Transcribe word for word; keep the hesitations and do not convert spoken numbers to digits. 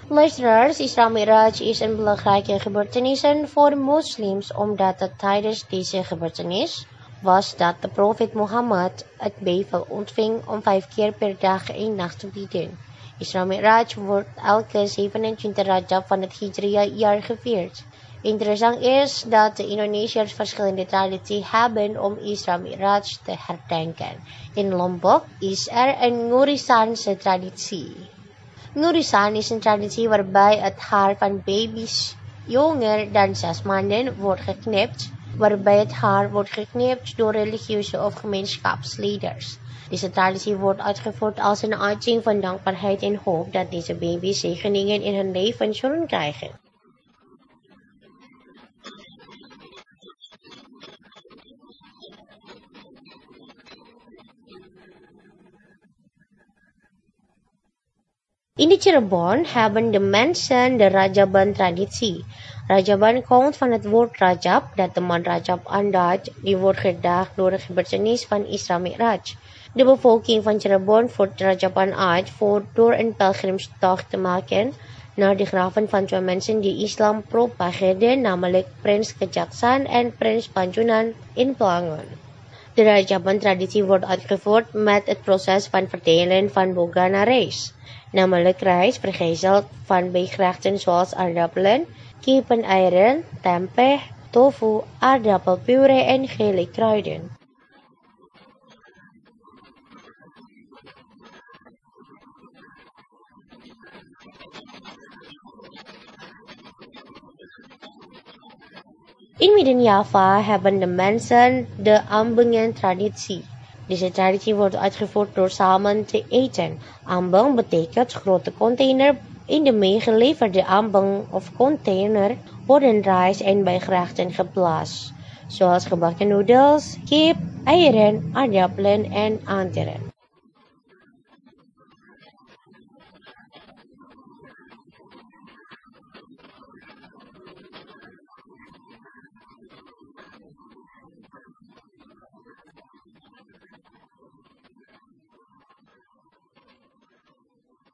Luisteraars, Isra Miraj is een belangrijke gebeurtenis voor moslims omdat het tijdens deze gebeurtenis was dat de profeet Mohammed het bevel ontving om vijf keer per dag en nacht te bidden. Isra Miraj wordt elke zevenentwintig Rajab van het Hijriya-jaar gevierd. Interessant is dat de Indonesiërs verschillende tradities hebben om Isra Miraj te herdenken. In Lombok is er een Ngurisanse traditie. Ngurisan is een traditie waarbij het haar van baby's jonger dan zes maanden wordt geknipt, waarbij het haar wordt geknipt door religieuze of gemeenschapsleiders. Deze traditie wordt uitgevoerd als een uiting van dankbaarheid en hoop dat deze baby's zegeningen in hun leven zullen krijgen. In de Cirebon hebben de mensen de Rajaban-traditie. Rajaban komt van het woord Rajab, dat de maand Rajab aanduidt, die wordt gedaagd door de gebeurtenis van Isra Mi'raj. De bevolking van Cirebon voert Rajaban uit voor door een pelgrimstocht te maken naar de graven van twee mensen die islam propageerden, namelijk Prins Kejaksan en Prins Panjunan in Pelangon. De Rajaban-traditie wordt uitgevoerd met het proces van verdelen van boga naar rijst, namelijk rijst vergezeld van bijgerechten zoals aardappelen, kippeneieren, tempeh, tofu, aardappelpuree en gele kruiden. In Midden-Java hebben de mensen de ambengen-traditie. Deze traditie wordt uitgevoerd door samen te eten. Ambeng betekent grote container. In de meegeleverde ambeng of container worden rijst en bijgerechten geplaatst, zoals gebakken noedels, kip, eieren, aardappelen en anderen.